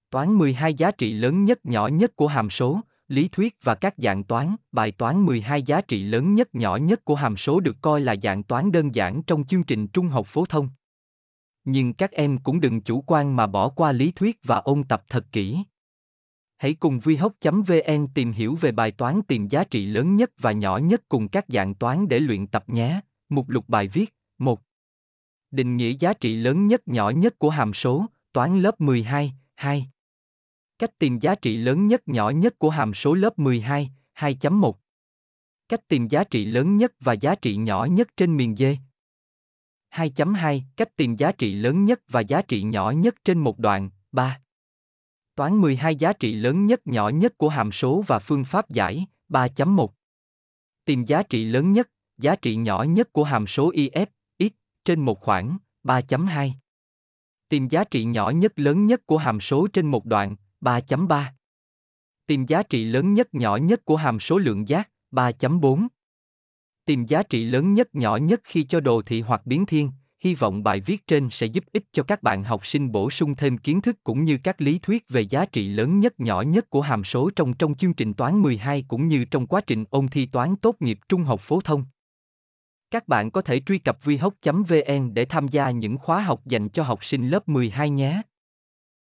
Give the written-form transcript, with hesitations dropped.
Toán 12 giá trị lớn nhất nhỏ nhất của hàm số, lý thuyết và các dạng toán. Bài toán 12 giá trị lớn nhất nhỏ nhất của hàm số được coi là dạng toán đơn giản trong chương trình trung học phổ thông. Nhưng các em cũng đừng chủ quan mà bỏ qua lý thuyết và ôn tập thật kỹ. Hãy cùng vihoc.vn tìm hiểu về bài toán tìm giá trị lớn nhất và nhỏ nhất cùng các dạng toán để luyện tập nhé. Mục lục bài viết 1. Định nghĩa giá trị lớn nhất nhỏ nhất của hàm số, toán lớp 12, 2. Cách tìm giá trị lớn nhất nhỏ nhất của hàm số lớp 12, 2.1. Cách tìm giá trị lớn nhất và giá trị nhỏ nhất trên miền D. 2.2. Cách tìm giá trị lớn nhất và giá trị nhỏ nhất trên một đoạn, 3. Toán 12 giá trị lớn nhất nhỏ nhất của hàm số và phương pháp giải, 3.1. Tìm giá trị lớn nhất, giá trị nhỏ nhất của hàm số if, x, trên một khoảng, 3.2. Tìm giá trị nhỏ nhất lớn nhất của hàm số trên một đoạn, 3.3. Tìm giá trị lớn nhất nhỏ nhất của hàm số lượng giác, 3.4. Tìm giá trị lớn nhất nhỏ nhất khi cho đồ thị hoặc biến thiên. Hy vọng bài viết trên sẽ giúp ích cho các bạn học sinh bổ sung thêm kiến thức cũng như các lý thuyết về giá trị lớn nhất nhỏ nhất của hàm số trong chương trình toán 12 cũng như trong quá trình ôn thi toán tốt nghiệp trung học phổ thông. Các bạn có thể truy cập vihoc.vn để tham gia những khóa học dành cho học sinh lớp 12 nhé.